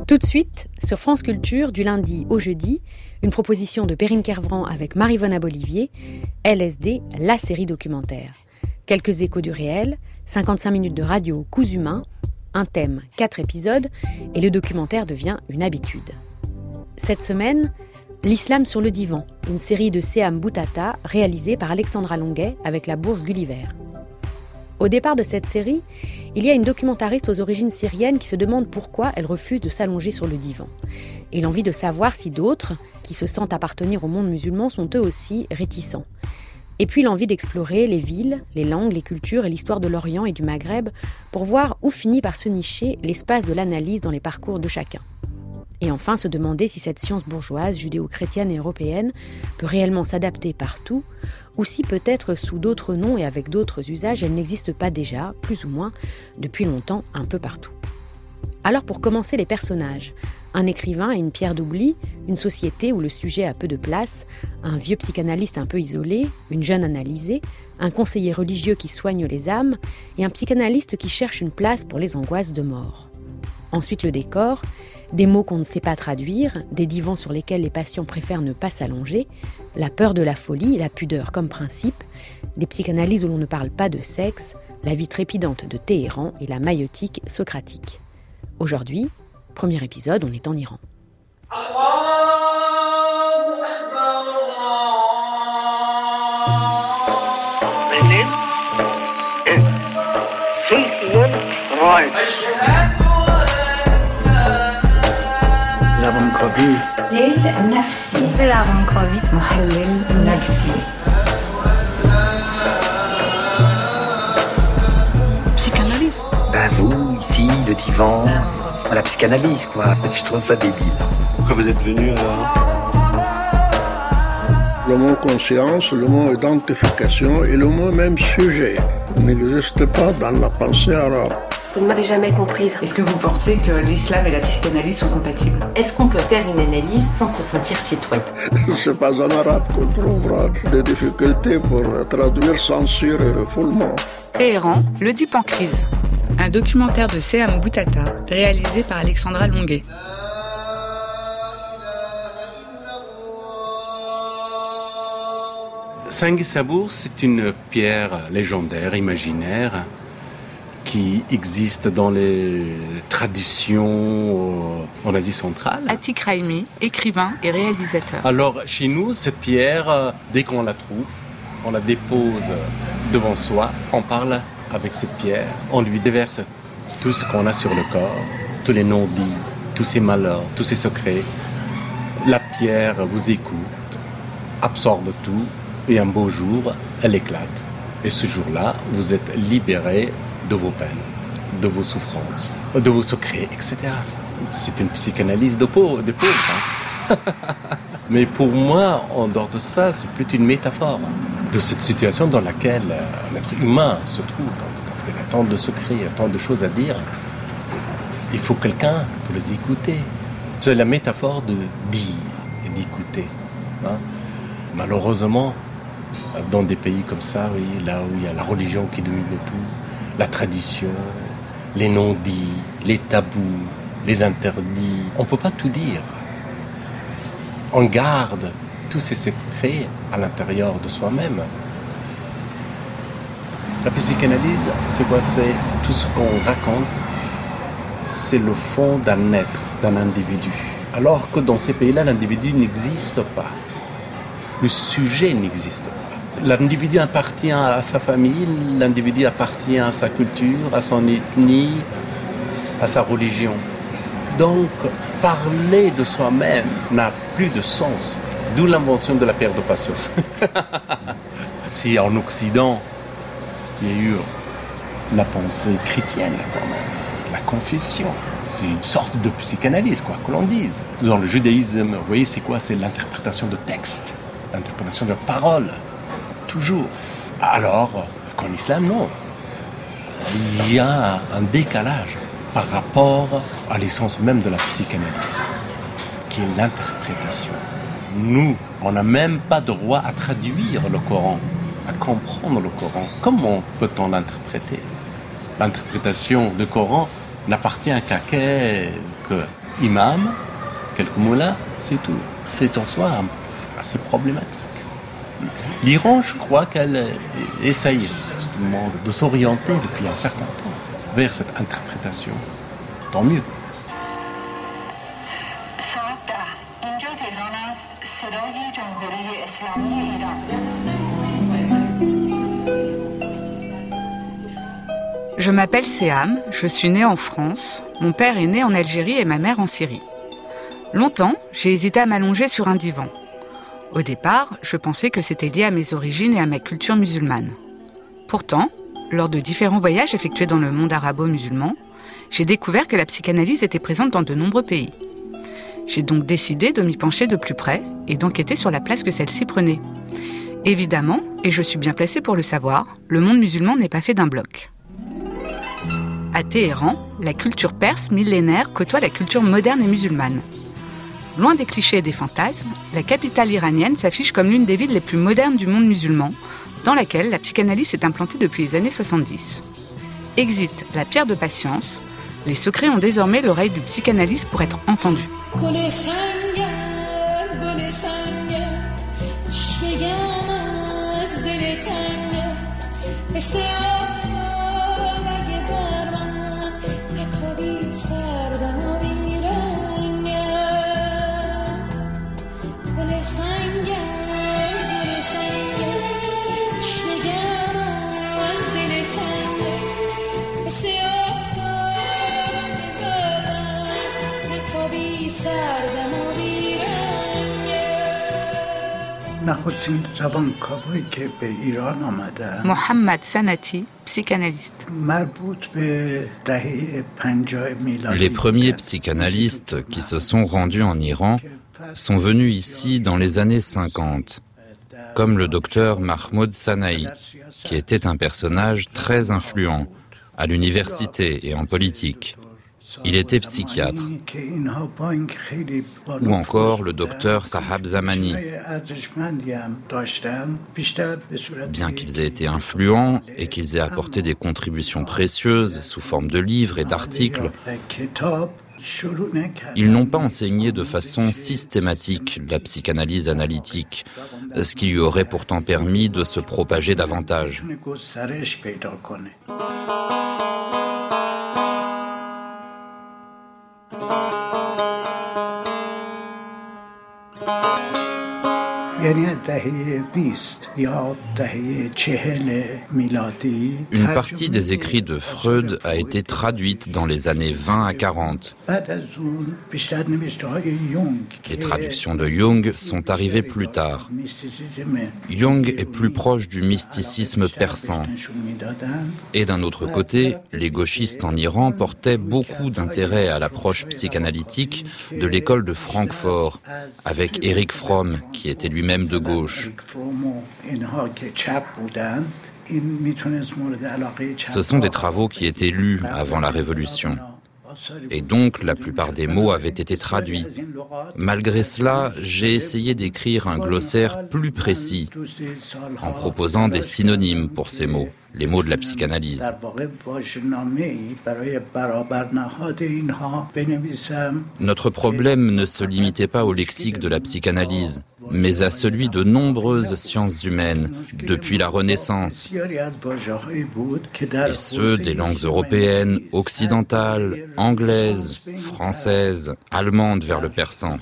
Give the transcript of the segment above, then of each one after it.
Tout de suite, sur France Culture, du lundi au jeudi, une proposition de Perrine Kervran avec Marie-Vonne Abolivier, LSD, la série documentaire. Quelques échos du réel, 55 minutes de radio coups humains, un thème, 4 épisodes, et le documentaire devient une habitude. Cette semaine, L'Islam sur le divan, une série de Seham Bouttata réalisée par Alexandra Longuet avec la bourse Gulliver. Au départ de cette série, il y a une documentariste aux origines syriennes qui se demande pourquoi elle refuse de s'allonger sur le divan. Et l'envie de savoir si d'autres, qui se sentent appartenir au monde musulman, sont eux aussi réticents. Et puis l'envie d'explorer les villes, les langues, les cultures et l'histoire de l'Orient et du Maghreb pour voir où finit par se nicher l'espace de l'analyse dans les parcours de chacun. Et enfin se demander si cette science bourgeoise, judéo-chrétienne et européenne peut réellement s'adapter partout, ou si peut-être sous d'autres noms et avec d'autres usages, elle n'existe pas déjà, plus ou moins, depuis longtemps, un peu partout. Alors pour commencer, les personnages. Un écrivain et une pierre d'oubli, une société où le sujet a peu de place, un vieux psychanalyste un peu isolé, une jeune analysée, un conseiller religieux qui soigne les âmes, et un psychanalyste qui cherche une place pour les angoisses de mort. Ensuite le décor, des mots qu'on ne sait pas traduire, des divans sur lesquels les patients préfèrent ne pas s'allonger, la peur de la folie, la pudeur comme principe, des psychanalyses où l'on ne parle pas de sexe, la vie trépidante de Téhéran et la maïotique socratique. Aujourd'hui, premier épisode, on est en Iran. Psychanalyse. Ben vous, ici, le divan, la psychanalyse, quoi. Je trouve ça débile. Pourquoi vous êtes venu là ? Le mot conscience, le mot identification et le mot même sujet n'existe pas dans la pensée arabe. Vous ne m'avez jamais comprise. Est-ce que vous pensez que l'islam et la psychanalyse sont compatibles ? Est-ce qu'on peut faire une analyse sans se sentir citoyen ? C'est pas en arabe qu'on trouvera des difficultés pour traduire censure et refoulement. Téhéran, l'Oedipe en crise. Un documentaire de Seham Bouttata réalisé par Alexandra Longuet. Sengi Sabur, c'est une pierre légendaire, imaginaire, qui existe dans les traditions en Asie centrale. Atik Raimi, écrivain et réalisateur. Alors, chez nous, cette pierre, dès qu'on la trouve, on la dépose devant soi, on parle avec cette pierre, on lui déverse tout ce qu'on a sur le corps, tous les non-dits, tous ses malheurs, tous ses secrets. La pierre vous écoute, absorbe tout, et un beau jour, elle éclate. Et ce jour-là, vous êtes libéré de vos peines, de vos souffrances, de vos secrets, etc. C'est une psychanalyse de pauvre. Hein. Mais pour moi, en dehors de ça, c'est plutôt une métaphore de cette situation dans laquelle l'être humain se trouve. Parce qu'il y a tant de secrets, il y a tant de choses à dire. Il faut quelqu'un pour les écouter. C'est la métaphore de dire et d'écouter. Hein. Malheureusement, dans des pays comme ça, oui, là où il y a la religion qui domine tout, la tradition, les non-dits, les tabous, les interdits, on ne peut pas tout dire. On garde tous ces secrets à l'intérieur de soi-même. La psychanalyse, c'est quoi ? C'est tout ce qu'on raconte, c'est le fond d'un être, d'un individu. Alors que dans ces pays-là, l'individu n'existe pas. Le sujet n'existe pas. L'individu appartient à sa famille, l'individu appartient à sa culture, à son ethnie, à sa religion. Donc, parler de soi-même n'a plus de sens. D'où l'invention de la pierre de patience. Si en Occident, il y a eu la pensée chrétienne, quand même, la confession, c'est une sorte de psychanalyse, quoi, que l'on dise. Dans le judaïsme, vous voyez, c'est quoi ? C'est l'interprétation de textes, l'interprétation de paroles. Toujours. Alors qu'en islam, non. Il y a un décalage par rapport à l'essence même de la psychanalyse, qui est l'interprétation. Nous, on n'a même pas droit à traduire le Coran, à comprendre le Coran. Comment peut-on l'interpréter ? L'interprétation du Coran n'appartient qu'à quelques imams, quelques moulins, c'est tout. C'est en soi assez problématique. L'Iran, je crois qu'elle essaye justement de s'orienter depuis un certain temps vers cette interprétation. Tant mieux. Je m'appelle Séham, je suis née en France, mon père est né en Algérie et ma mère en Syrie. Longtemps, j'ai hésité à m'allonger sur un divan. Au départ, je pensais que c'était lié à mes origines et à ma culture musulmane. Pourtant, lors de différents voyages effectués dans le monde arabo-musulman, j'ai découvert que la psychanalyse était présente dans de nombreux pays. J'ai donc décidé de m'y pencher de plus près et d'enquêter sur la place que celle-ci prenait. Évidemment, et je suis bien placée pour le savoir, le monde musulman n'est pas fait d'un bloc. À Téhéran, la culture perse millénaire côtoie la culture moderne et musulmane. Loin des clichés et des fantasmes, la capitale iranienne s'affiche comme l'une des villes les plus modernes du monde musulman, dans laquelle la psychanalyse s'est implantée depuis les années 70. Exit la pierre de patience, les secrets ont désormais l'oreille du psychanalyste pour être entendus. Mohammad Sanati, psychanalyste. Les premiers psychanalystes qui se sont rendus en Iran sont venus ici dans les années 50, comme le docteur Mahmoud Sanaï, qui était un personnage très influent à l'université et en politique. Il était psychiatre. Ou encore le docteur Sahab Zamani. Bien qu'ils aient été influents et qu'ils aient apporté des contributions précieuses sous forme de livres et d'articles, ils n'ont pas enseigné de façon systématique la psychanalyse analytique, ce qui lui aurait pourtant permis de se propager davantage. Une partie des écrits de Freud a été traduite dans les années 20 à 40. Les traductions de Jung sont arrivées plus tard. Jung est plus proche du mysticisme persan. Et d'un autre côté, les gauchistes en Iran portaient beaucoup d'intérêt à l'approche psychanalytique de l'école de Francfort, avec Erich Fromm, qui était lui-même de gauche. Ce sont des travaux qui étaient lus avant la Révolution. Et donc, la plupart des mots avaient été traduits. Malgré cela, j'ai essayé d'écrire un glossaire plus précis, en proposant des synonymes pour ces mots, les mots de la psychanalyse. Notre problème ne se limitait pas au lexique de la psychanalyse, mais à celui de nombreuses sciences humaines, depuis la Renaissance, et ceux des langues européennes, occidentales, anglaises, françaises, allemandes vers le persan.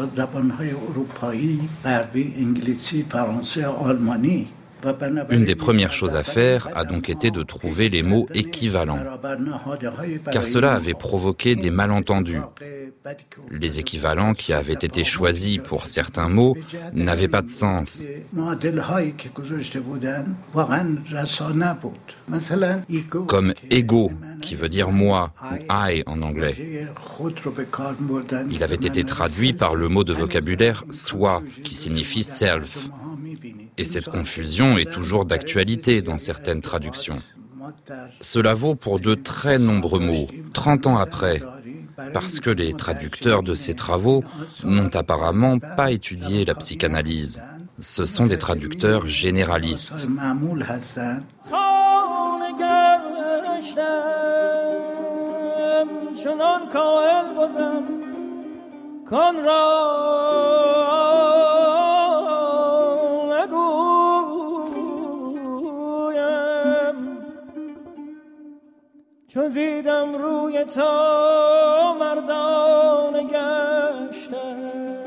Une des premières choses à faire a donc été de trouver les mots équivalents, car cela avait provoqué des malentendus. Les équivalents qui avaient été choisis pour certains mots n'avaient pas de sens. Comme ego, qui veut dire moi, ou I en anglais. Il avait été traduit par le mot de vocabulaire soi, qui signifie self. Et cette confusion est toujours d'actualité dans certaines traductions. Cela vaut pour de très nombreux mots, 30 ans après, parce que les traducteurs de ces travaux n'ont apparemment pas étudié la psychanalyse. Ce sont des traducteurs généralistes. چون دیدم روی تو مردانه گشتم.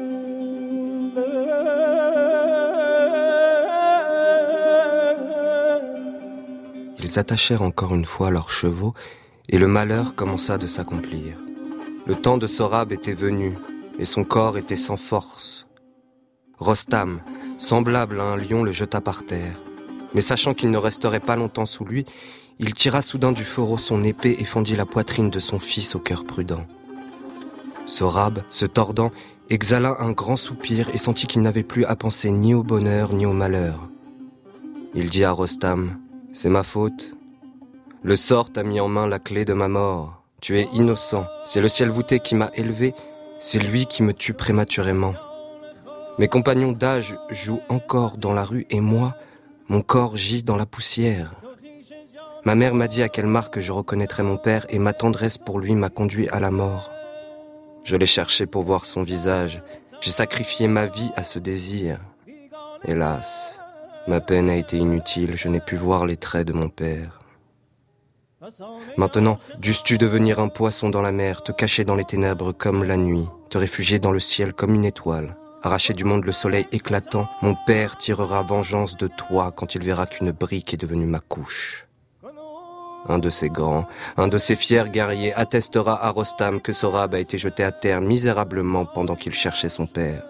Ils attachèrent encore une fois leurs chevaux et le malheur commença de s'accomplir. Le temps de Sohrab était venu et son corps était sans force. Rostam, semblable à un lion, le jeta par terre. Mais sachant qu'il ne resterait pas longtemps sous lui, il tira soudain du fourreau son épée et fendit la poitrine de son fils au cœur prudent. Sohrab, se tordant, exhala un grand soupir et sentit qu'il n'avait plus à penser ni au bonheur ni au malheur. Il dit à Rostam: « C'est ma faute. Le sort t'a mis en main la clé de ma mort. Tu es innocent. C'est le ciel voûté qui m'a élevé. C'est lui qui me tue prématurément. Mes compagnons d'âge jouent encore dans la rue et moi, mon corps gît dans la poussière. Ma mère m'a dit à quelle marque je reconnaîtrais mon père et ma tendresse pour lui m'a conduit à la mort. Je l'ai cherché pour voir son visage. J'ai sacrifié ma vie à ce désir. Hélas, ma peine a été inutile. Je n'ai pu voir les traits de mon père. Maintenant, dusses-tu devenir un poisson dans la mer, te cacher dans les ténèbres comme la nuit, te réfugier dans le ciel comme une étoile. Arracher du monde le soleil éclatant, mon père tirera vengeance de toi quand il verra qu'une brique est devenue ma couche. Un de ces grands, un de ces fiers guerriers attestera à Rostam que Sohrab a été jeté à terre misérablement pendant qu'il cherchait son père.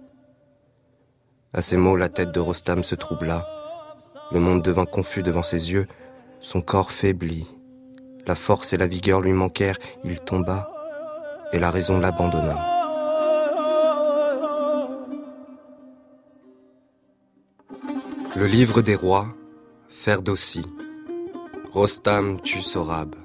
À ces mots, la tête de Rostam se troubla. Le monde devint confus devant ses yeux, son corps faiblit. La force et la vigueur lui manquèrent, il tomba et la raison l'abandonna. Le livre des rois, Ferdowsi. Rostam tue Sohrab.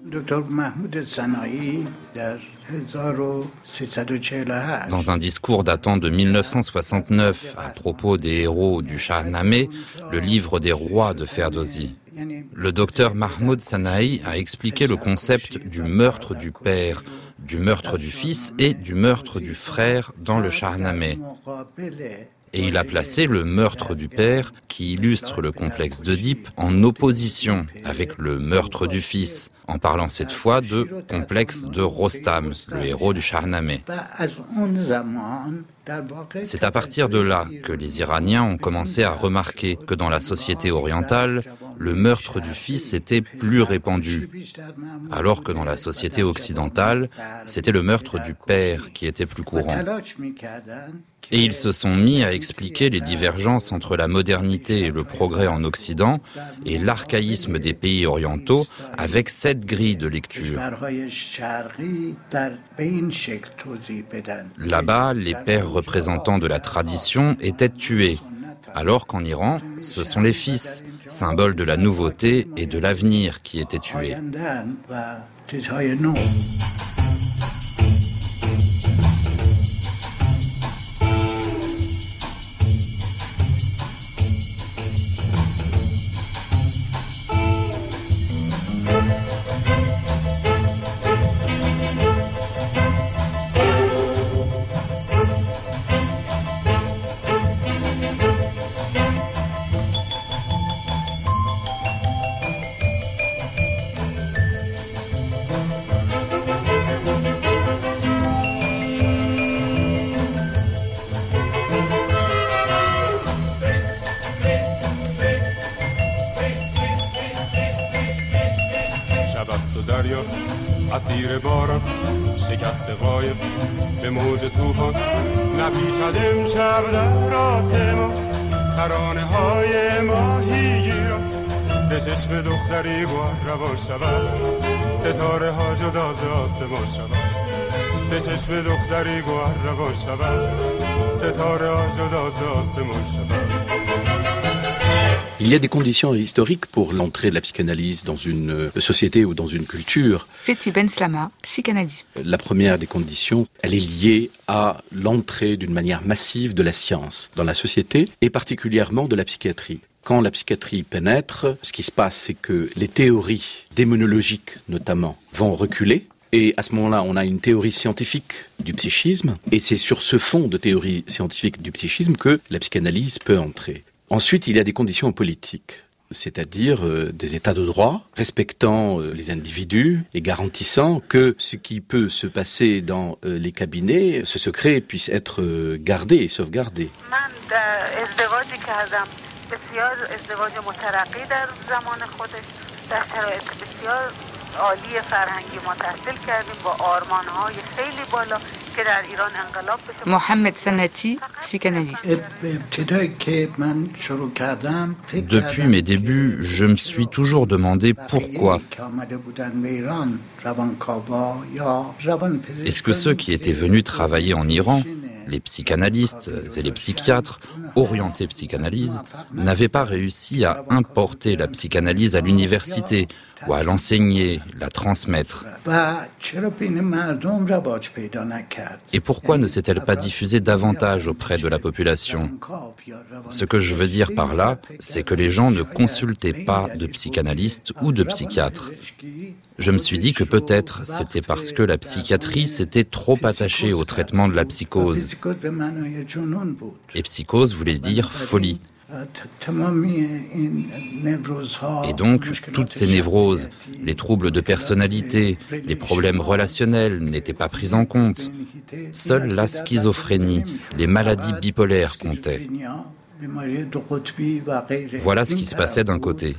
Dans un discours datant de 1969 à propos des héros du Shahnameh, le livre des rois de Ferdowsi, le docteur Mahmoud Sanaï a expliqué le concept du meurtre du père, du meurtre du fils et du meurtre du frère dans le Shahnameh. Et il a placé le meurtre du père, qui illustre le complexe d'Œdipe, en opposition avec le meurtre du fils, en parlant cette fois de complexe de Rostam, le héros du Shahnameh. C'est à partir de là que les Iraniens ont commencé à remarquer que dans la société orientale, le meurtre du fils était plus répandu, alors que dans la société occidentale, c'était le meurtre du père qui était plus courant. Et ils se sont mis à expliquer les divergences entre la modernité et le progrès en Occident et l'archaïsme des pays orientaux avec cette grille de lecture. Là-bas, les pères représentants de la tradition étaient tués, alors qu'en Iran, ce sont les fils, symboles de la nouveauté et de l'avenir, qui étaient tués. اسیر باران شکست قایب به موج طوفان نپیچد امشب در آسمان ترانه های ماهیگیران ز چشم دختری گوهر روان شود ستاره ها جدا ز آسمان شود ز چشم دختری گوهر روان شود ستاره ها جدا ز آسمان شود. Il y a des conditions historiques pour l'entrée de la psychanalyse dans une société ou dans une culture. Fethi Ben Slama, psychanalyste. La première des conditions, elle est liée à l'entrée d'une manière massive de la science dans la société et particulièrement de la psychiatrie. Quand la psychiatrie pénètre, ce qui se passe, c'est que les théories démonologiques, notamment, vont reculer Et à ce moment-là, on a une théorie scientifique du psychisme, et c'est sur ce fond de théorie scientifique du psychisme que la psychanalyse peut entrer. Ensuite, il y a des conditions politiques, c'est-à-dire des états de droit, respectant les individus et garantissant que ce qui peut se passer dans les cabinets, ce secret puisse être gardé et sauvegardé. Mohamed Sanati, psychanalyste. Depuis mes débuts, je me suis toujours demandé pourquoi. Est-ce que ceux qui étaient venus travailler en Iran, les psychanalystes et les psychiatres, orientés psychanalyse, n'avaient pas réussi à importer la psychanalyse à l'université ou à l'enseigner, la transmettre? Et pourquoi ne s'est-elle pas diffusée davantage auprès de la population? Ce que je veux dire par là, c'est que les gens ne consultaient pas de psychanalystes ou de psychiatres. Je me suis dit que peut-être c'était parce que la psychiatrie s'était trop attachée au traitement de la psychose. Et psychose voulait dire folie. Et donc, toutes ces névroses, les troubles de personnalité, les problèmes relationnels n'étaient pas pris en compte. Seule la schizophrénie, les maladies bipolaires comptaient. Voilà ce qui se passait d'un côté.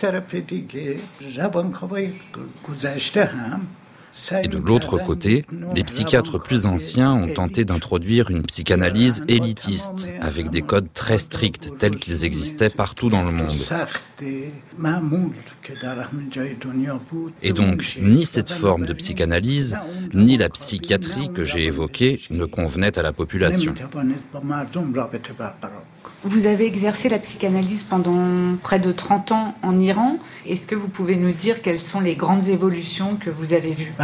Et de l'autre côté, les psychiatres plus anciens ont tenté d'introduire une psychanalyse élitiste, avec des codes très stricts, tels qu'ils existaient partout dans le monde. Et donc, ni cette forme de psychanalyse, ni la psychiatrie que j'ai évoquée ne convenaient à la population. Vous avez exercé la psychanalyse pendant près de 30 ans en Iran. Est-ce que vous pouvez nous dire quelles sont les grandes évolutions que vous avez vues?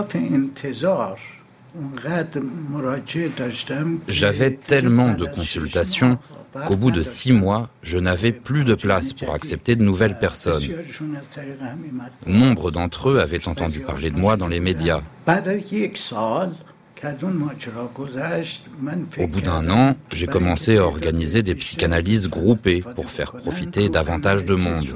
J'avais tellement de consultations qu'au bout de 6 mois, je n'avais plus de place pour accepter de nouvelles personnes. Nombre d'entre eux avaient entendu parler de moi dans les médias. Au bout d'1 an, j'ai commencé à organiser des psychanalyses groupées pour faire profiter davantage de monde.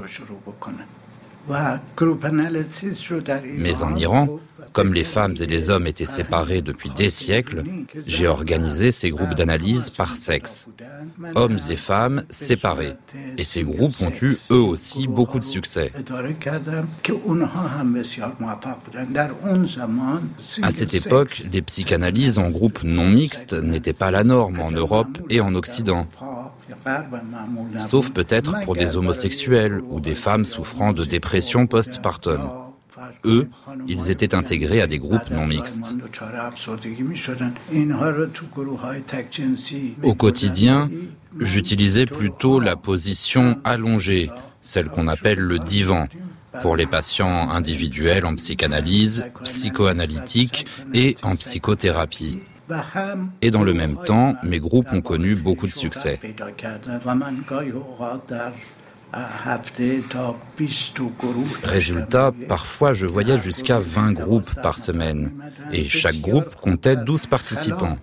Mais en Iran, comme les femmes et les hommes étaient séparés depuis des siècles, j'ai organisé ces groupes d'analyse par sexe. Hommes et femmes séparés. Et ces groupes ont eu, eux aussi, beaucoup de succès. À cette époque, les psychanalyses en groupe non mixtes n'étaient pas la norme en Europe et en Occident. Sauf peut-être pour des homosexuels ou des femmes souffrant de dépression postpartum. Eux, ils étaient intégrés à des groupes non mixtes. Au quotidien, j'utilisais plutôt la position allongée, celle qu'on appelle le divan, pour les patients individuels en psychanalyse, psychoanalytique et en psychothérapie. Et dans le même temps, mes groupes ont connu beaucoup de succès. Résultat, parfois je voyais jusqu'à 20 groupes par semaine, et chaque groupe comptait 12 participants.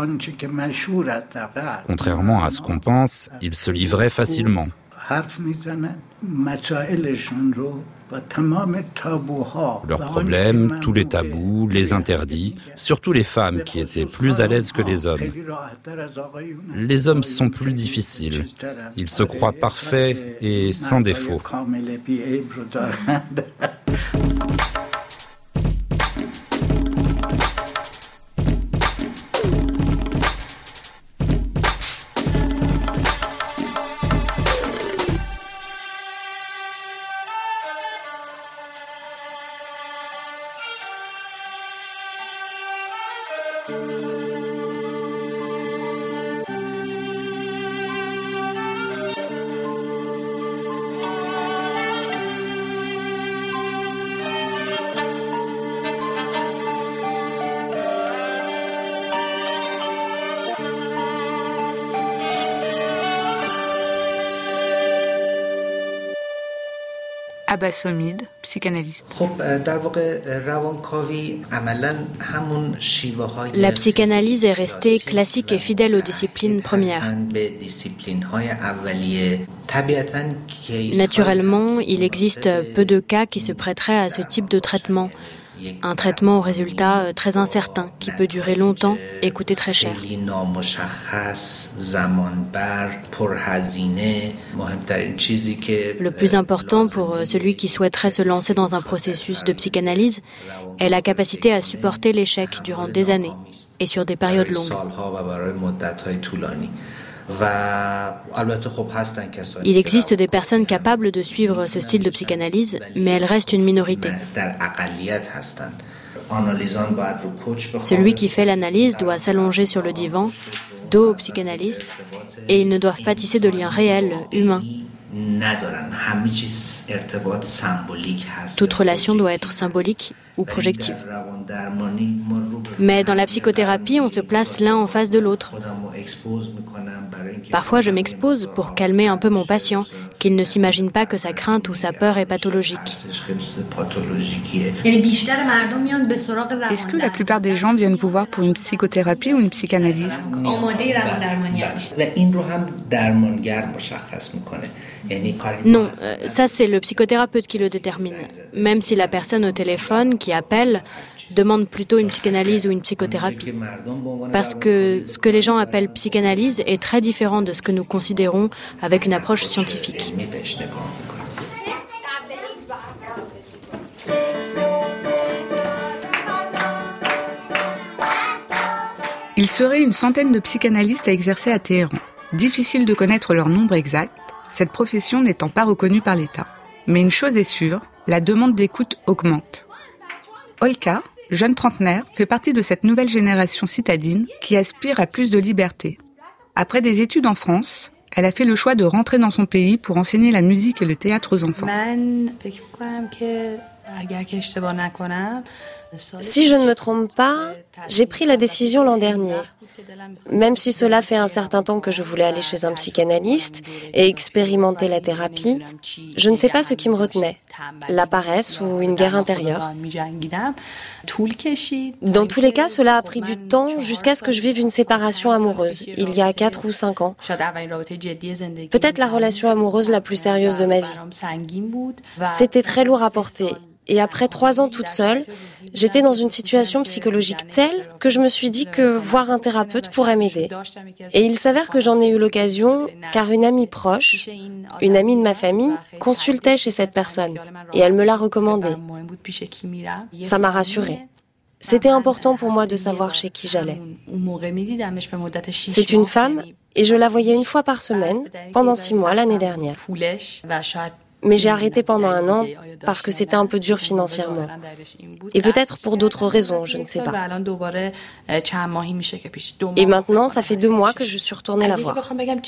Contrairement à ce qu'on pense, ils se livraient facilement. Leurs problèmes, tous les tabous, les interdits, surtout les femmes qui étaient plus à l'aise que les hommes. Les hommes sont plus difficiles. Ils se croient parfaits et sans défaut. Abbas Omid, psychanalyste. La psychanalyse est restée classique et fidèle aux disciplines premières. Naturellement, il existe peu de cas qui se prêteraient à ce type de traitement. Un traitement au résultat très incertain, qui peut durer longtemps et coûter très cher. Le plus important pour celui qui souhaiterait se lancer dans un processus de psychanalyse est la capacité à supporter l'échec durant des années et sur des périodes longues. Il existe des personnes capables de suivre ce style de psychanalyse, mais elles restent une minorité. Celui qui fait l'analyse doit s'allonger sur le divan, dos au psychanalyste, et ils ne doivent pas tisser de liens réels, humains. Toute relation doit être symbolique ou projective. Mais dans la psychothérapie, on se place l'un en face de l'autre. Parfois, je m'expose pour calmer un peu mon patient, qu'il ne s'imagine pas que sa crainte ou sa peur est pathologique. Est-ce que la plupart des gens viennent vous voir pour une psychothérapie ou une psychanalyse ? Non, ça c'est le psychothérapeute qui le détermine. Même si la personne au téléphone qui appelle demande plutôt une psychanalyse ou une psychothérapie. Parce que ce que les gens appellent psychanalyse est très différent de ce que nous considérons avec une approche scientifique. Il serait une centaine de psychanalystes à exercer à Téhéran. Difficile de connaître leur nombre exact, cette profession n'étant pas reconnue par l'État. Mais une chose est sûre, la demande d'écoute augmente. Olka, jeune trentenaire, fait partie de cette nouvelle génération citadine qui aspire à plus de liberté. Après des études en France, elle a fait le choix de rentrer dans son pays pour enseigner la musique et le théâtre aux enfants. Si je ne me trompe pas, j'ai pris la décision l'an dernier. Même si cela fait un certain temps que je voulais aller chez un psychanalyste et expérimenter la thérapie, je ne sais pas ce qui me retenait, la paresse ou une guerre intérieure. Dans tous les cas, cela a pris du temps jusqu'à ce que je vive une séparation amoureuse, il y a 4 ou 5 ans. Peut-être la relation amoureuse la plus sérieuse de ma vie. C'était très lourd à porter. Et après 3 ans toute seule, j'étais dans une situation psychologique telle que je me suis dit que voir un thérapeute pourrait m'aider. Et il s'avère que j'en ai eu l'occasion car une amie proche, une amie de ma famille, consultait chez cette personne et elle me l'a recommandé. Ça m'a rassurée. C'était important pour moi de savoir chez qui j'allais. C'est une femme et je la voyais 1 fois par semaine pendant 6 mois l'année dernière. Mais j'ai arrêté pendant 1 an parce que c'était un peu dur financièrement. Et peut-être pour d'autres raisons, je ne sais pas. Et maintenant, ça fait 2 mois que je suis retournée la voir.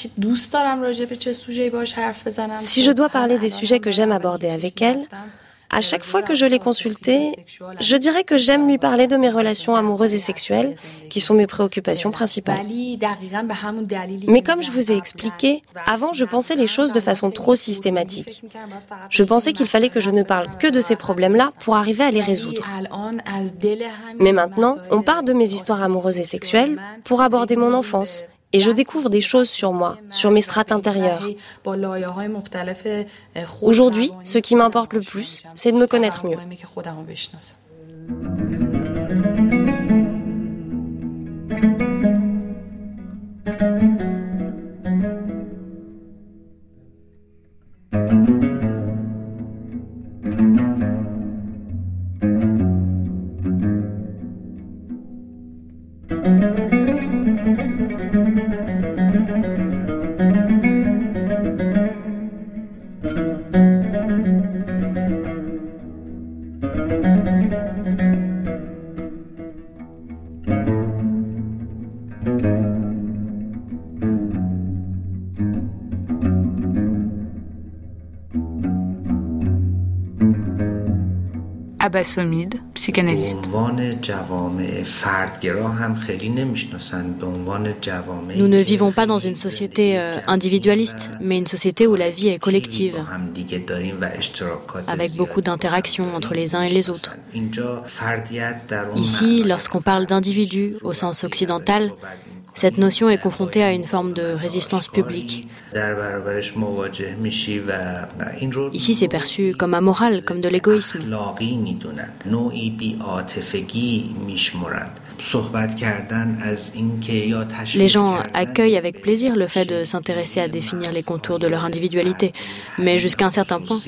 Si je dois parler des sujets que j'aime aborder avec elle, à chaque fois que je l'ai consultée, je dirais que j'aime lui parler de mes relations amoureuses et sexuelles, qui sont mes préoccupations principales. Mais comme je vous ai expliqué, avant je pensais les choses de façon trop systématique. Je pensais qu'il fallait que je ne parle que de ces problèmes-là pour arriver à les résoudre. Mais maintenant, on part de mes histoires amoureuses et sexuelles pour aborder mon enfance. Et je découvre des choses sur moi, sur mes strates intérieures. Aujourd'hui, ce qui m'importe le plus, c'est de me connaître mieux. Abbas Omid, psychanalyste. Nous ne vivons pas dans une société individualiste, mais une société où la vie est collective, avec beaucoup d'interactions entre les uns et les autres. Ici, lorsqu'on parle d'individu au sens occidental, cette notion est confrontée à une forme de résistance publique. Ici, c'est perçu comme amoral, comme de l'égoïsme. Les gens accueillent avec plaisir le fait de s'intéresser à définir les contours de leur individualité, mais jusqu'à un certain point.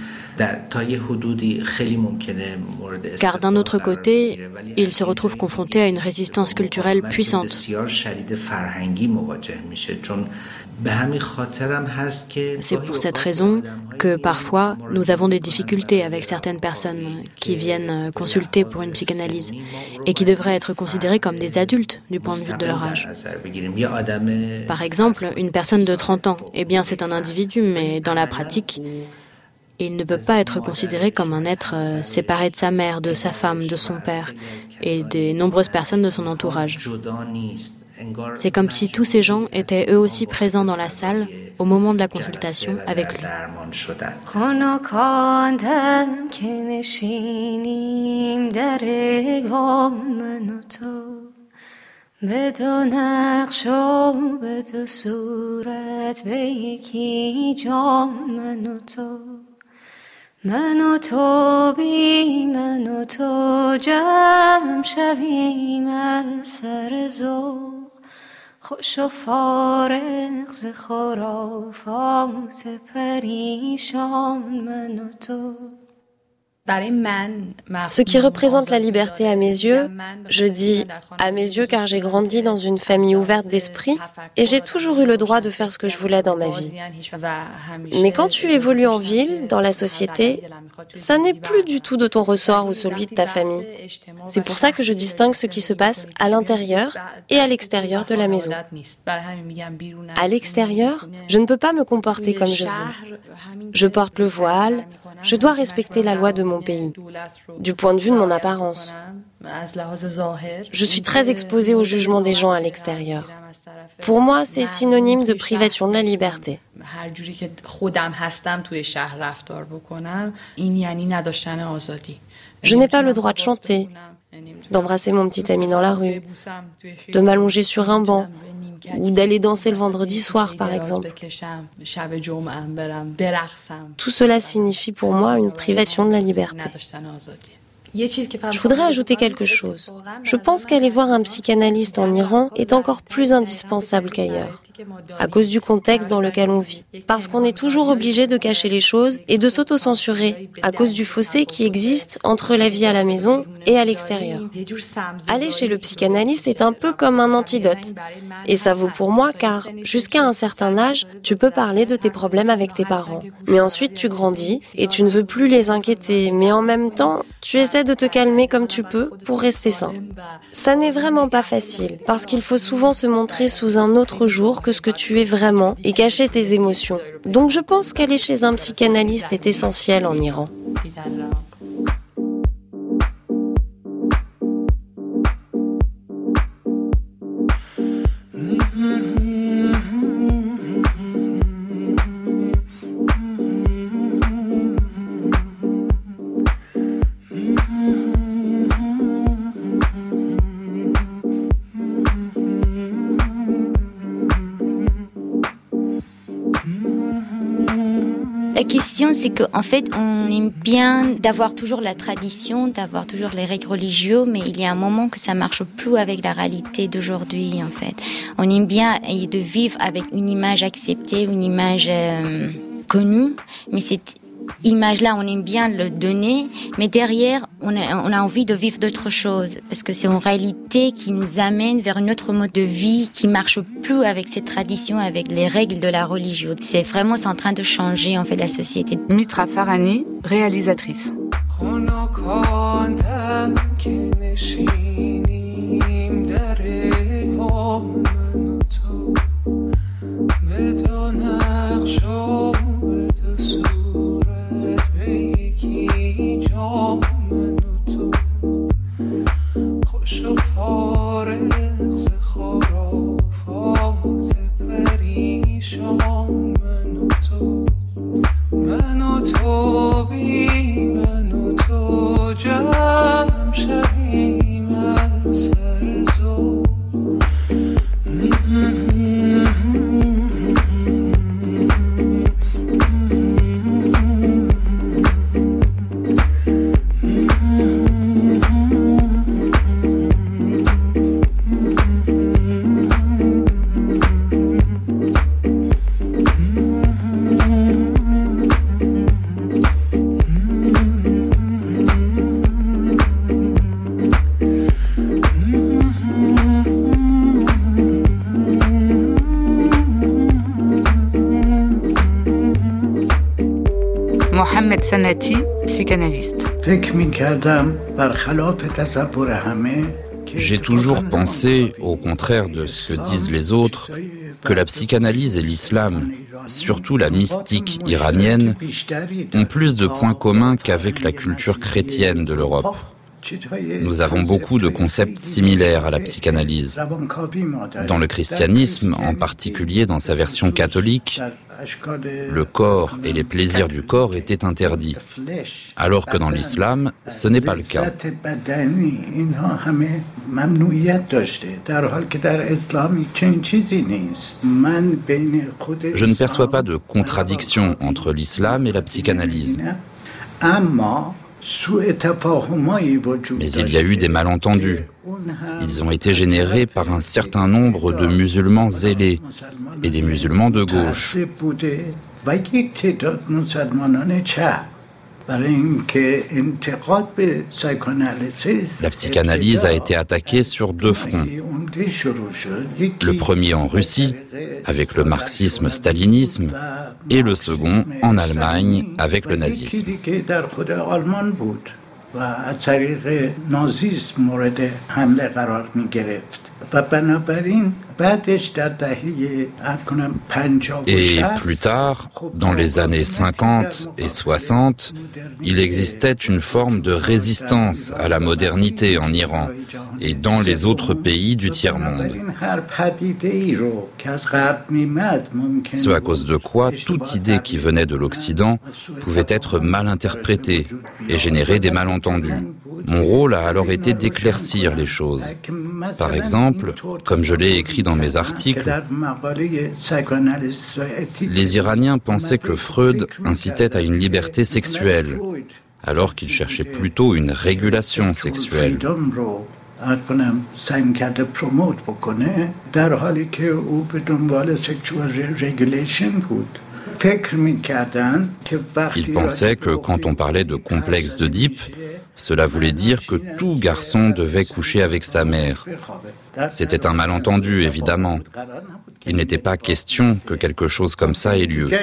Car d'un autre côté, ils se retrouvent confrontés à une résistance culturelle puissante. C'est pour cette raison que parfois nous avons des difficultés avec certaines personnes qui viennent consulter pour une psychanalyse et qui devraient être considérées comme des adultes du point de vue de leur âge. Par exemple, une personne de 30 ans, eh bien c'est un individu, mais dans la pratique, il ne peut pas être considéré comme un être séparé de sa mère, de sa femme, de son père et des nombreuses personnes de son entourage. C'est comme si tous ces gens étaient eux aussi présents dans la salle au moment de la consultation avec lui. من و تو بی من و تو جمع شویم از سر ذوق خوش و فارغ ز خرافات پریشان من و تو. Ce qui représente la liberté à mes yeux, je dis à mes yeux car j'ai grandi dans une famille ouverte d'esprit et j'ai toujours eu le droit de faire ce que je voulais dans ma vie. Mais quand tu évolues en ville, dans la société, ça n'est plus du tout de ton ressort ou celui de ta famille. C'est pour ça que je distingue ce qui se passe à l'intérieur et à l'extérieur de la maison. À l'extérieur, je ne peux pas me comporter comme je veux. Je porte le voile, je dois respecter la loi de mon pays, du point de vue de mon apparence. Je suis très exposée au jugement des gens à l'extérieur. Pour moi, c'est synonyme de privation de la liberté. Je n'ai pas le droit de chanter, d'embrasser mon petit ami dans la rue, de m'allonger sur un banc, ou d'aller danser le vendredi soir, par exemple. Tout cela signifie pour moi une privation de la liberté. Je voudrais ajouter quelque chose. Je pense qu'aller voir un psychanalyste en Iran est encore plus indispensable qu'ailleurs, à cause du contexte dans lequel on vit. Parce qu'on est toujours obligé de cacher les choses et de s'auto-censurer, à cause du fossé qui existe entre la vie à la maison et à l'extérieur. Aller chez le psychanalyste est un peu comme un antidote. Et ça vaut pour moi car, jusqu'à un certain âge, tu peux parler de tes problèmes avec tes parents. Mais ensuite, tu grandis et tu ne veux plus les inquiéter. Mais en même temps, tu essaies de te calmer comme tu peux pour rester sain. Ça n'est vraiment pas facile parce qu'il faut souvent se montrer sous un autre jour que ce que tu es vraiment et cacher tes émotions. Donc je pense qu'aller chez un psychanalyste est essentiel en Iran. La question, c'est qu'en fait, on aime bien d'avoir toujours la tradition, d'avoir toujours les règles religieuses, mais il y a un moment que ça marche plus avec la réalité d'aujourd'hui, en fait. On aime bien de vivre avec une image acceptée, une image connue, mais cette image-là, on aime bien le donner, mais derrière, on a envie de vivre d'autres choses, parce que c'est une réalité qui nous amène vers un autre mode de vie qui marche plus avec cette tradition, avec les règles de la religion. C'est en train de changer, en fait, la société. Mitra Farhani, réalisatrice. جام Metsanati, psychanalyste. J'ai toujours pensé, au contraire de ce que disent les autres, que la psychanalyse et l'islam, surtout la mystique iranienne, ont plus de points communs qu'avec la culture chrétienne de l'Europe. Nous avons beaucoup de concepts similaires à la psychanalyse. Dans le christianisme, en particulier dans sa version catholique, le corps et les plaisirs du corps étaient interdits, alors que dans l'islam, ce n'est pas le cas. Je ne perçois pas de contradiction entre l'islam et la psychanalyse. Mais il y a eu des malentendus. Ils ont été générés par un certain nombre de musulmans zélés et des musulmans de gauche. La psychanalyse a été attaquée sur deux fronts. Le premier en Russie, avec le marxisme-stalinisme, et le second en Allemagne, avec le nazisme. Et plus tard, dans les années 50 et 60, il existait une forme de résistance à la modernité en Iran et dans les autres pays du tiers-monde. Ce à cause de quoi toute idée qui venait de l'Occident pouvait être mal interprétée et générer des malentendus. Mon rôle a alors été d'éclaircir les choses. Par exemple, comme je l'ai écrit dans mes articles, les Iraniens pensaient que Freud incitait à une liberté sexuelle, alors qu'il cherchait plutôt une régulation sexuelle. Ils pensaient que quand on parlait de complexe d'Oedipe, cela voulait dire que tout garçon devait coucher avec sa mère. C'était un malentendu, évidemment. Il n'était pas question que quelque chose comme ça ait lieu.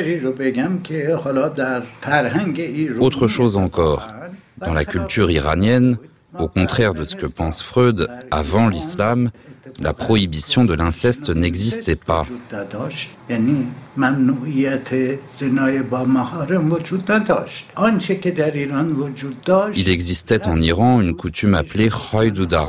Autre chose encore, dans la culture iranienne, au contraire de ce que pense Freud, avant l'islam, la prohibition de l'inceste n'existait pas. Il existait en Iran une coutume appelée khoydouda.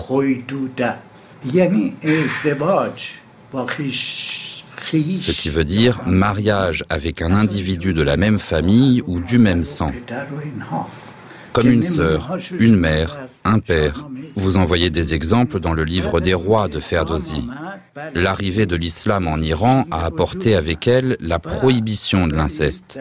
Ce qui veut dire mariage avec un individu de la même famille ou du même sang. Comme une sœur, une mère, un père. Vous en voyez des exemples dans le livre des rois de Ferdowsi. L'arrivée de l'islam en Iran a apporté avec elle la prohibition de l'inceste.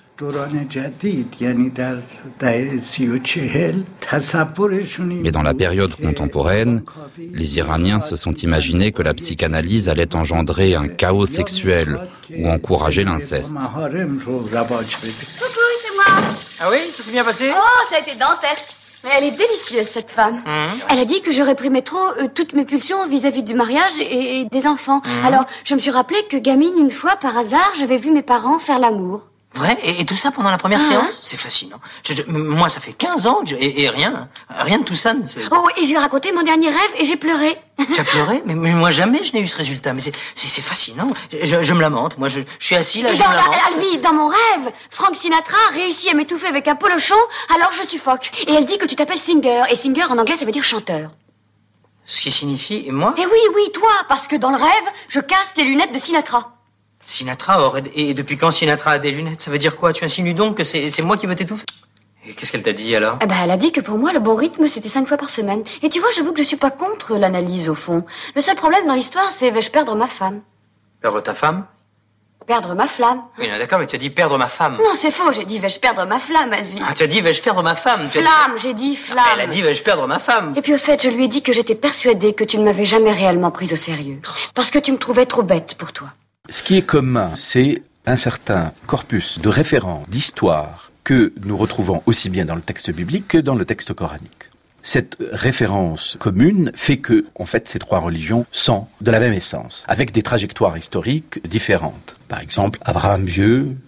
Mais dans la période contemporaine, les Iraniens se sont imaginés que la psychanalyse allait engendrer un chaos sexuel ou encourager l'inceste. Coucou, c'est moi. Ah oui, ça s'est bien passé? Oh, ça a été dantesque. Mais elle est délicieuse, cette femme. Elle a dit que je réprimais trop toutes mes pulsions vis-à-vis du mariage et des enfants. Alors, je me suis rappelé que gamine, une fois, par hasard, j'avais vu mes parents faire l'amour. Vrai? Et tout ça pendant la première séance? C'est fascinant. Moi, ça fait 15 ans que et rien de tout ça. Oh, et je lui ai raconté mon dernier rêve et j'ai pleuré. Tu as pleuré? Mais moi, jamais je n'ai eu ce résultat. Mais c'est fascinant. Je me lamente. Moi, je suis assis là, je me lamente. Alvi, dans mon rêve, Frank Sinatra réussit à m'étouffer avec un polochon, alors je suffoque. Et elle dit que tu t'appelles Singer. Et Singer, en anglais, ça veut dire chanteur. Ce qui signifie, et moi? Eh oui, toi, parce que dans le rêve, je casse les lunettes de Sinatra. Sinatra aurait... Et depuis quand Sinatra a des lunettes? Ça veut dire quoi? Tu insinues donc que c'est moi qui veux t'étouffer? Et qu'est-ce qu'elle t'a dit alors? Elle a dit que pour moi, le bon rythme, c'était 5 fois par semaine. Et tu vois, j'avoue que je suis pas contre l'analyse, au fond. Le seul problème dans l'histoire, c'est vais-je perdre ma femme? Perdre ta femme? Perdre ma flamme. Oui, d'accord, mais tu as dit perdre ma femme. Non, c'est faux, j'ai dit vais-je perdre ma flamme, Alvi. Ah, tu as dit vais-je perdre ma femme? Flamme, j'ai dit flamme. Elle a dit vais-je perdre ma femme? Et puis au fait, je lui ai dit que j'étais persuadée que tu ne m'avais jamais réellement prise au sérieux. Parce que tu me trouvais trop bête pour toi. Ce qui est commun, c'est un certain corpus de références, d'histoires, que nous retrouvons aussi bien dans le texte biblique que dans le texte coranique. Cette référence commune fait que, en fait, ces trois religions sont de la même essence, avec des trajectoires historiques différentes. Par exemple, Abraham vieux,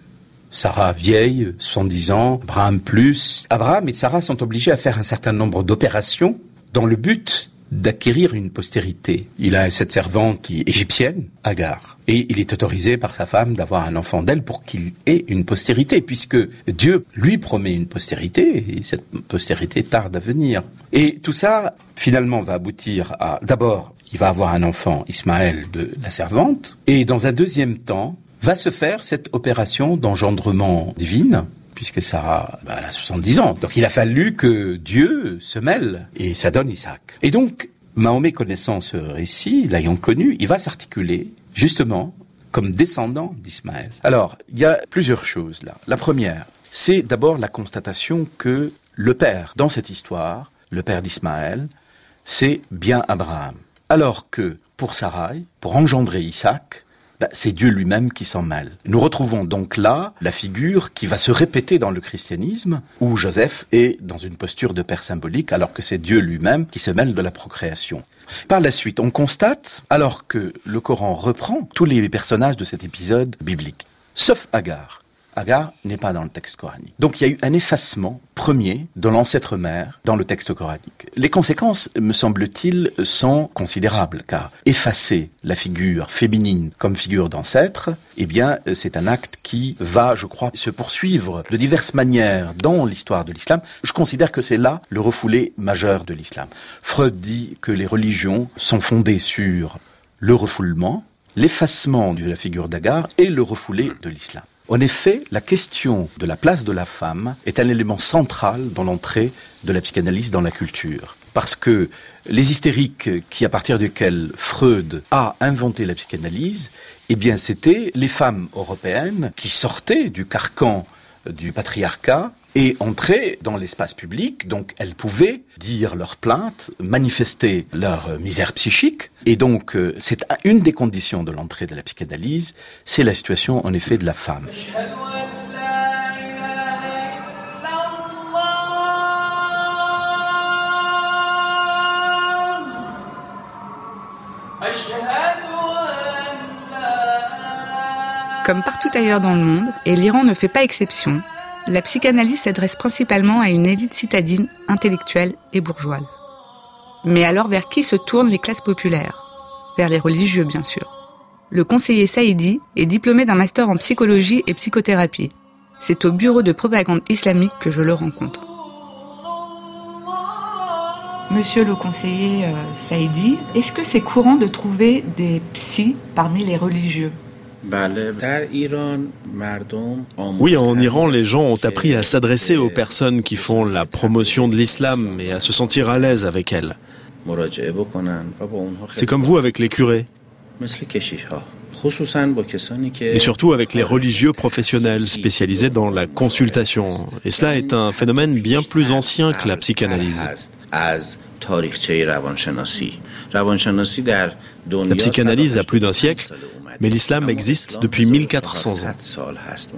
Sarah vieille, 70 ans, Abraham plus. Abraham et Sarah sont obligés à faire un certain nombre d'opérations dans le but d'acquérir une postérité. Il a cette servante égyptienne, Agar, et il est autorisé par sa femme d'avoir un enfant d'elle pour qu'il ait une postérité, puisque Dieu lui promet une postérité, et cette postérité tarde à venir. Et tout ça, finalement, va aboutir à... D'abord, il va avoir un enfant, Ismaël, de la servante, et dans un deuxième temps, va se faire cette opération d'engendrement divine, puisque Sarah elle a 70 ans. Donc il a fallu que Dieu se mêle, et ça donne Isaac. Et donc, Mahomet connaissant ce récit, l'ayant connu, il va s'articuler, justement, comme descendant d'Ismaël. Alors, il y a plusieurs choses là. La première, c'est d'abord la constatation que le père, dans cette histoire, le père d'Ismaël, c'est bien Abraham. Alors que, pour Sarai, pour engendrer Isaac, c'est Dieu lui-même qui s'en mêle. Nous retrouvons donc là la figure qui va se répéter dans le christianisme, où Joseph est dans une posture de père symbolique, alors que c'est Dieu lui-même qui se mêle de la procréation. Par la suite, on constate, alors que le Coran reprend tous les personnages de cet épisode biblique, sauf Agar. Agar n'est pas dans le texte coranique. Donc il y a eu un effacement premier de l'ancêtre mère dans le texte coranique. Les conséquences, me semble-t-il, sont considérables, car effacer la figure féminine comme figure d'ancêtre, eh bien, c'est un acte qui va, je crois, se poursuivre de diverses manières dans l'histoire de l'islam. Je considère que c'est là le refoulé majeur de l'islam. Freud dit que les religions sont fondées sur le refoulement, l'effacement de la figure d'Agar et le refoulé de l'islam. En effet, la question de la place de la femme est un élément central dans l'entrée de la psychanalyse dans la culture. Parce que les hystériques à partir desquels Freud a inventé la psychanalyse, eh bien, c'était les femmes européennes qui sortaient du carcan du patriarcat et entraient dans l'espace public, donc elles pouvaient dire leurs plaintes, manifester leur misère psychique, et donc c'est une des conditions de l'entrée de la psychanalyse, c'est la situation en effet de la femme. Comme partout ailleurs dans le monde, et l'Iran ne fait pas exception, la psychanalyse s'adresse principalement à une élite citadine, intellectuelle et bourgeoise. Mais alors vers qui se tournent les classes populaires ? Vers les religieux, bien sûr. Le conseiller Saïdi est diplômé d'un master en psychologie et psychothérapie. C'est au bureau de propagande islamique que je le rencontre. Monsieur le conseiller Saïdi, est-ce que c'est courant de trouver des psys parmi les religieux ? Oui, en Iran, les gens ont appris à s'adresser aux personnes qui font la promotion de l'islam et à se sentir à l'aise avec elles. C'est comme vous avec les curés. Et surtout avec les religieux professionnels spécialisés dans la consultation. Et cela est un phénomène bien plus ancien que la psychanalyse. La psychanalyse a plus d'un siècle, mais l'islam existe depuis 1400 ans.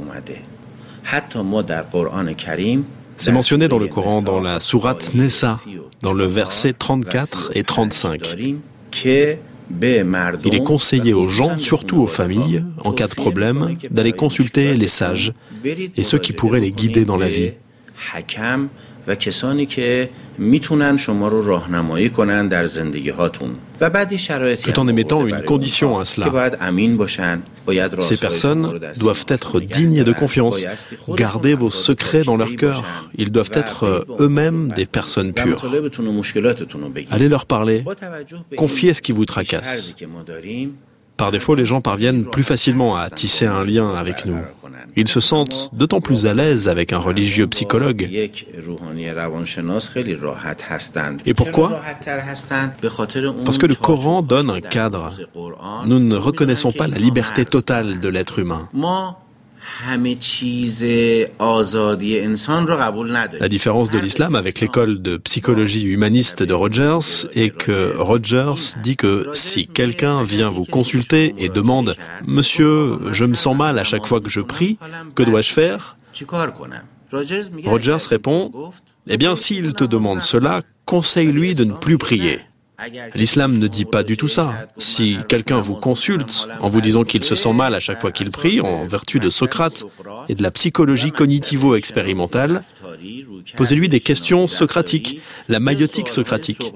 C'est mentionné dans le Coran, dans la sourate Nessa, dans le verset 34 et 35. Il est conseillé aux gens, surtout aux familles, en cas de problème, d'aller consulter les sages et ceux qui pourraient les guider dans la vie. Tout en émettant une condition à cela. Ces personnes doivent être dignes de confiance. Gardez vos secrets dans leur cœur. Ils doivent être eux-mêmes des personnes pures. Allez leur parler. Confiez ce qui vous tracasse. Par défaut, les gens parviennent plus facilement à tisser un lien avec nous. Ils se sentent d'autant plus à l'aise avec un religieux psychologue. Et pourquoi ? Parce que le Coran donne un cadre. Nous ne reconnaissons pas la liberté totale de l'être humain. La différence de l'islam avec l'école de psychologie humaniste de Rogers est que Rogers dit que si quelqu'un vient vous consulter et demande « Monsieur, je me sens mal à chaque fois que je prie, que dois-je faire ?» Rogers répond « Eh bien, s'il te demande cela, conseille-lui de ne plus prier. L'islam ne dit pas du tout ça. Si quelqu'un vous consulte en vous disant qu'il se sent mal à chaque fois qu'il prie, en vertu de Socrate et de la psychologie cognitivo-expérimentale, posez-lui des questions socratiques, la maïotique socratique.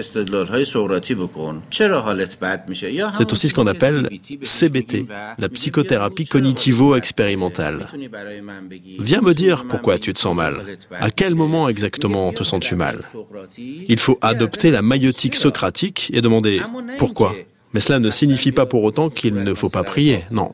C'est aussi ce qu'on appelle CBT, la psychothérapie cognitivo-expérimentale. Viens me dire pourquoi tu te sens mal. À quel moment exactement te sens-tu mal? Il faut adopter la maïotique socratique et demander pourquoi. Mais cela ne signifie pas pour autant qu'il ne faut pas prier, non.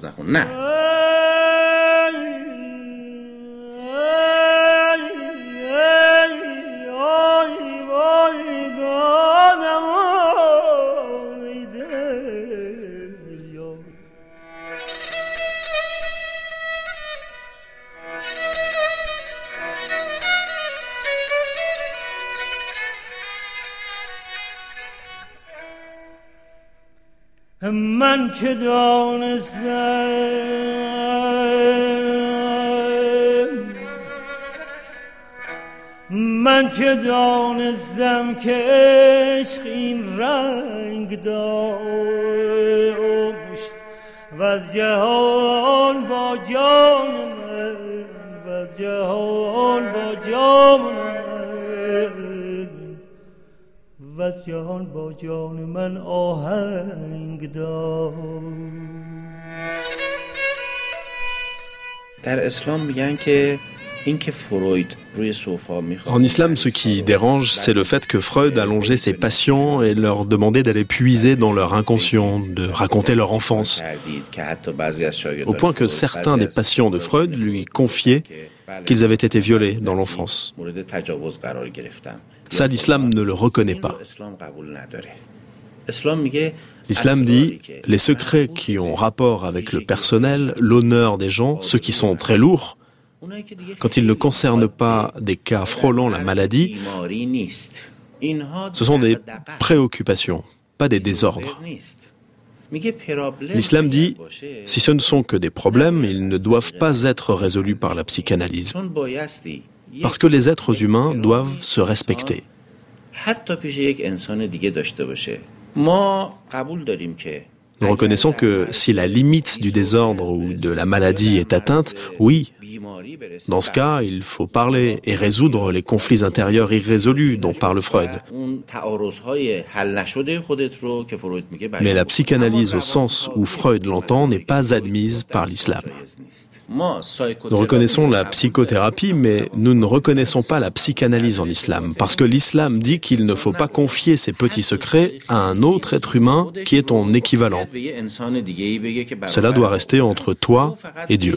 من که دانستم که عشق این رنگ داشت و از جهان با جان من و از جهان با جان و از جهان با جان من آهنگ داشت. در اسلام میگن که En islam, ce qui dérange, c'est le fait que Freud allongeait ses patients et leur demandait d'aller puiser dans leur inconscient, de raconter leur enfance. Au point que certains des patients de Freud lui confiaient qu'ils avaient été violés dans l'enfance. Ça, l'islam ne le reconnaît pas. L'islam dit, les secrets qui ont rapport avec le personnel, l'honneur des gens, ceux qui sont très lourds, quand ils ne concernent pas des cas frôlant la maladie, ce sont des préoccupations, pas des désordres. L'islam dit, si ce ne sont que des problèmes, ils ne doivent pas être résolus par la psychanalyse, parce que les êtres humains doivent se respecter. Nous reconnaissons que si la limite du désordre ou de la maladie est atteinte, oui, dans ce cas, il faut parler et résoudre les conflits intérieurs irrésolus dont parle Freud. Mais la psychanalyse au sens où Freud l'entend n'est pas admise par l'islam. Nous reconnaissons la psychothérapie, mais nous ne reconnaissons pas la psychanalyse en islam, parce que l'islam dit qu'il ne faut pas confier ses petits secrets à un autre être humain qui est ton équivalent. Cela doit rester entre toi et Dieu.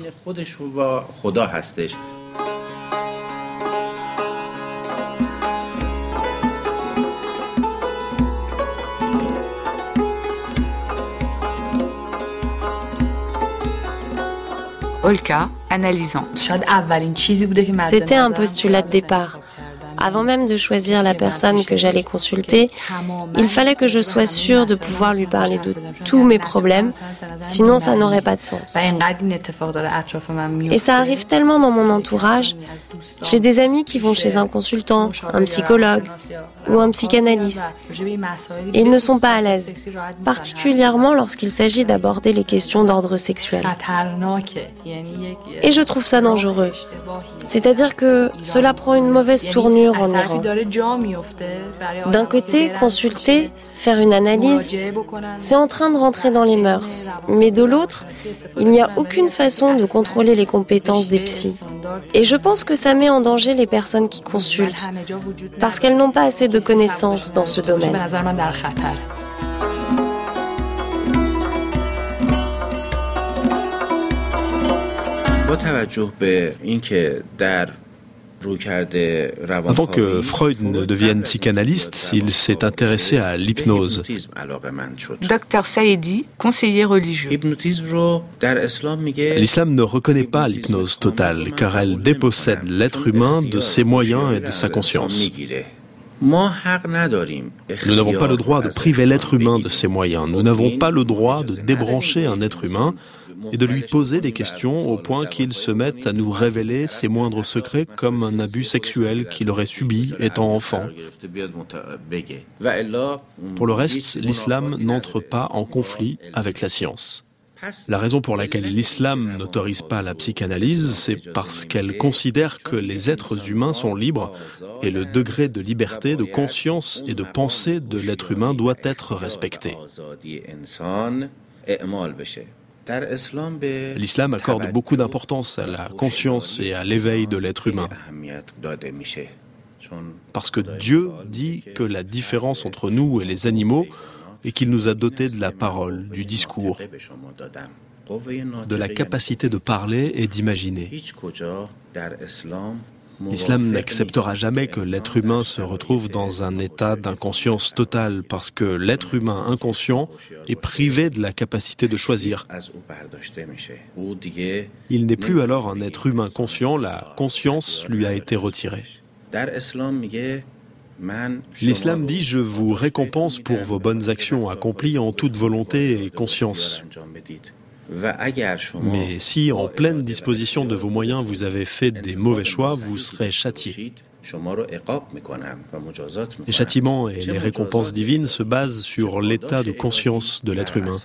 Olka, analysant. C'était un postulat de départ. Avant même de choisir la personne que j'allais consulter, il fallait que je sois sûre de pouvoir lui parler de tous mes problèmes, sinon ça n'aurait pas de sens. Et ça arrive tellement dans mon entourage. J'ai des amis qui vont chez un consultant, un psychologue ou un psychanalyste. Et ils ne sont pas à l'aise, particulièrement lorsqu'il s'agit d'aborder les questions d'ordre sexuel. Et je trouve ça dangereux. C'est-à-dire que cela prend une mauvaise tournure en Iran. D'un côté, consulter, faire une analyse, c'est en train de rentrer dans les mœurs. Mais de l'autre, il n'y a aucune façon de contrôler les compétences des psys. Et je pense que ça met en danger les personnes qui consultent, parce qu'elles n'ont pas assez de connaissances dans ce domaine. Avant que Freud ne devienne psychanalyste, il s'est intéressé à l'hypnose. Dr Saedi, conseiller religieux. L'islam ne reconnaît pas l'hypnose totale, car elle dépossède l'être humain de ses moyens et de sa conscience. Nous n'avons pas le droit de priver l'être humain de ses moyens. Nous n'avons pas le droit de débrancher un être humain et de lui poser des questions au point qu'il se mette à nous révéler ses moindres secrets comme un abus sexuel qu'il aurait subi étant enfant. Pour le reste, l'islam n'entre pas en conflit avec la science. La raison pour laquelle l'islam n'autorise pas la psychanalyse, c'est parce qu'elle considère que les êtres humains sont libres et le degré de liberté, de conscience et de pensée de l'être humain doit être respecté. L'islam accorde beaucoup d'importance à la conscience et à l'éveil de l'être humain. Parce que Dieu dit que la différence entre nous et les animaux et qu'il nous a dotés de la parole, du discours, de la capacité de parler et d'imaginer. L'islam n'acceptera jamais que l'être humain se retrouve dans un état d'inconscience totale parce que l'être humain inconscient est privé de la capacité de choisir. Il n'est plus alors un être humain conscient, la conscience lui a été retirée. L'islam dit « Je vous récompense pour vos bonnes actions accomplies en toute volonté et conscience ». Mais si, en pleine disposition de vos moyens, vous avez fait des mauvais choix, vous serez châtié. Les châtiments et les récompenses divines se basent sur l'état de conscience de l'être humain.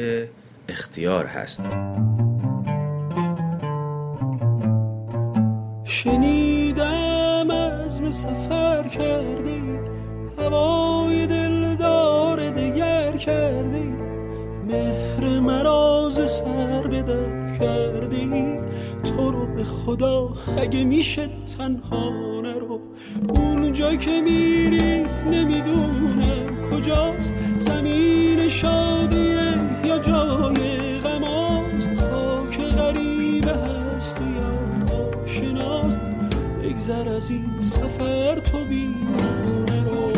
شنیدم عزم سفر کردی هوای دلدار دگر کردی مهر مرا ز سر به در کردی تو رو به خدا اگه میشه تنها نرو اونجا که میری نمیدونم کجاست زمین شادیه یا جای غماست خاک غریبه هست و یا آشناست بگذر از این سفر تو بیمانه رو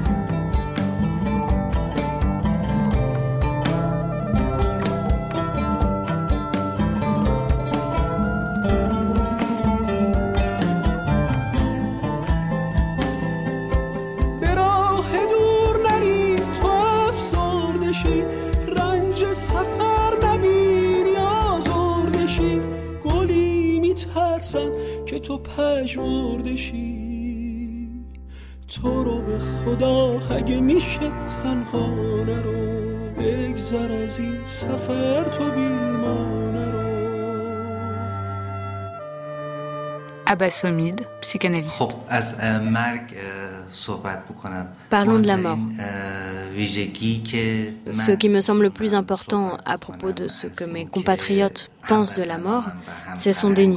به راه دور نری تو افسرده شی رنج سفر نبینی آزرده شی گلی میترسم که تو پژمرده شی تو رو به خدا اگه میشه تنها نرو بگذر از این سفر تو بیمانه رو Abbas Omid, psychanalyste. Parlons de la mort. Ce qui me semble le plus important à propos de ce que mes compatriotes pensent de la mort, c'est son déni.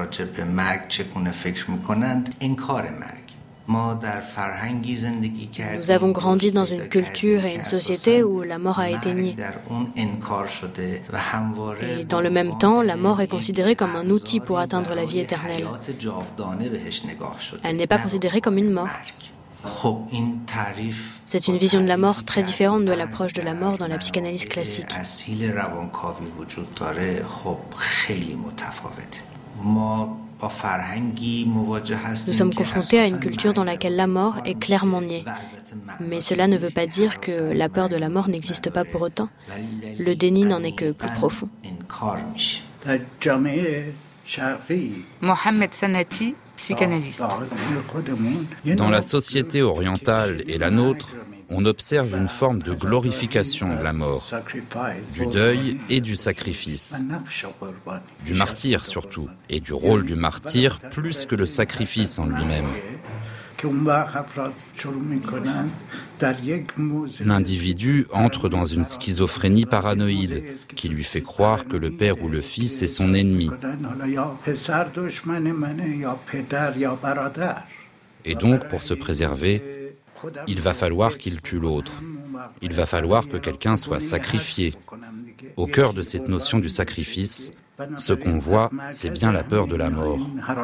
Nous avons grandi dans une culture et une société où la mort a été niée. Et dans le même temps, la mort est considérée comme un outil pour atteindre la vie éternelle. Elle n'est pas considérée comme une mort. C'est une vision de la mort très différente de l'approche de la mort dans la psychanalyse classique. Nous sommes confrontés à une culture dans laquelle la mort est clairement niée. Mais cela ne veut pas dire que la peur de la mort n'existe pas pour autant. Le déni n'en est que plus profond. Mohamed Sanati, psychanalyste. Dans la société orientale et la nôtre, on observe une forme de glorification de la mort, du deuil et du sacrifice, du martyr surtout, et du rôle du martyr plus que le sacrifice en lui-même. L'individu entre dans une schizophrénie paranoïde qui lui fait croire que le père ou le fils est son ennemi. Et donc, pour se préserver, il va falloir qu'il tue l'autre. Il va falloir que quelqu'un soit sacrifié. Au cœur de cette notion du sacrifice, ce qu'on voit, c'est bien la peur de la mort.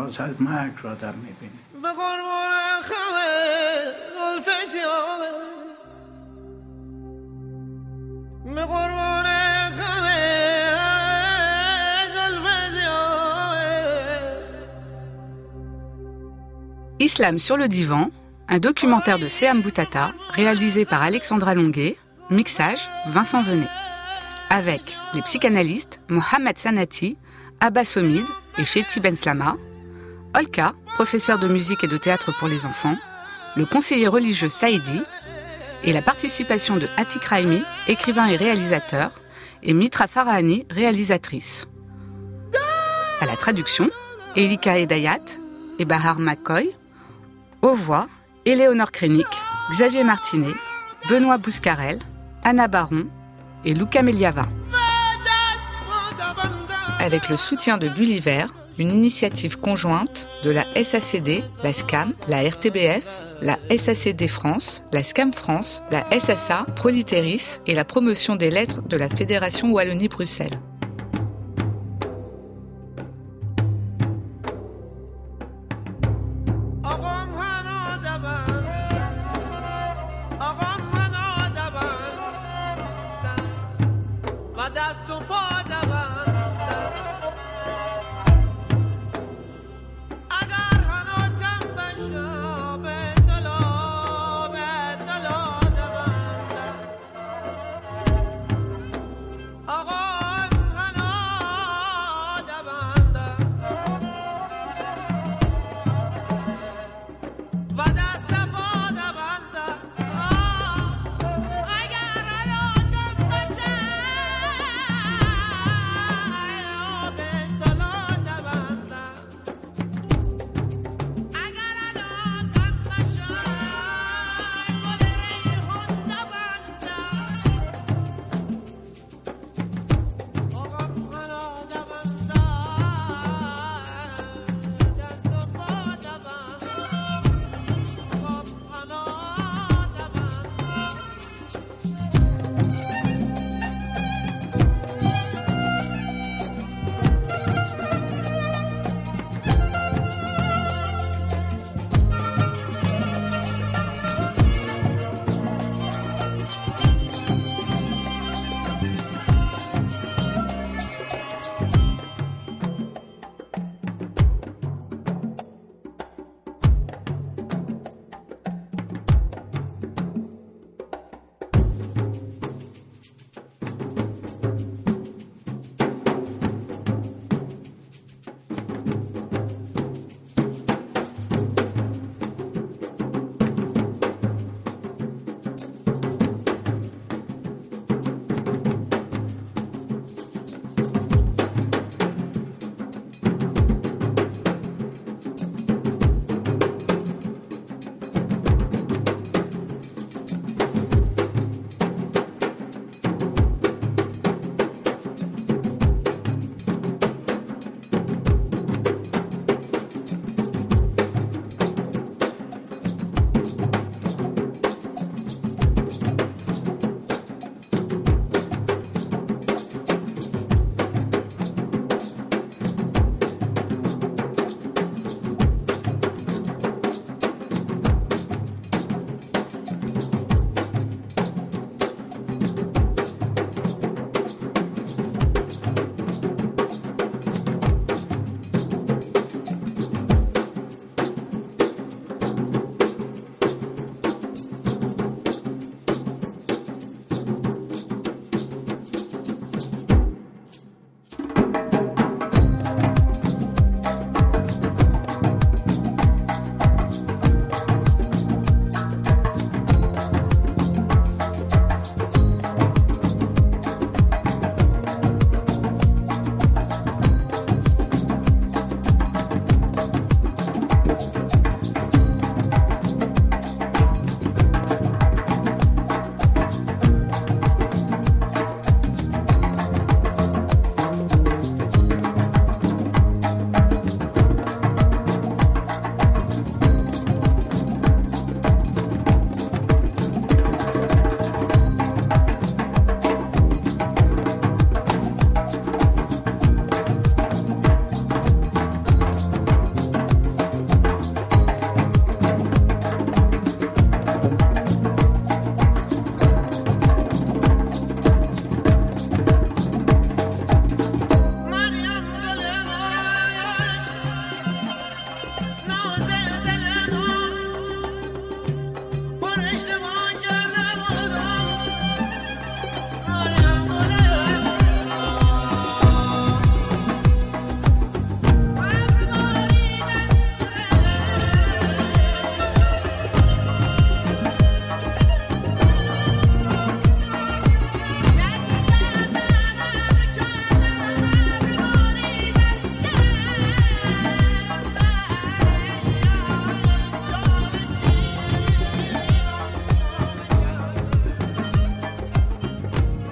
Islam sur le divan, un documentaire de Seham Boutata, réalisé par Alexandra Longuet, mixage Vincent Venet. avec les psychanalystes Mohamed Sanati, Abba Somid et Fethi Benslama, Olka, professeur de musique et de théâtre pour les enfants, le conseiller religieux Saïdi et la participation de Atik Raimi, écrivain et réalisateur, et Mitra Farahani, réalisatrice. À la traduction, Elika Edayat et Bahar McCoy. Aux voix, Éléonore Krenik, Xavier Martinet, Benoît Bouscarel, Anna Baron et Luca Meliava. Avec le soutien de Gulliver, une initiative conjointe de la SACD, la SCAM, la RTBF, la SACD France, la SCAM France, la SSA, Proliteris et la promotion des lettres de la Fédération Wallonie-Bruxelles.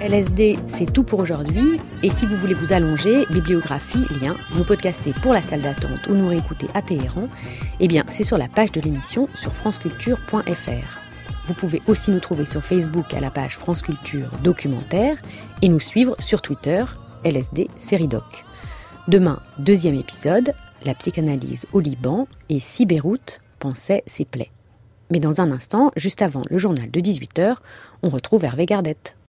LSD, c'est tout pour aujourd'hui. Et si vous voulez vous allonger, bibliographie, lien, nous podcaster pour la salle d'attente ou nous réécouter à Téhéran, eh bien, c'est sur la page de l'émission sur franceculture.fr. Vous pouvez aussi nous trouver sur Facebook à la page France Culture Documentaire et nous suivre sur Twitter, LSD Série Doc. Demain, 2e épisode, la psychanalyse au Liban et si Beyrouth pansait ses plaies. Mais dans un instant, juste avant le journal de 18h, on retrouve Hervé Gardette.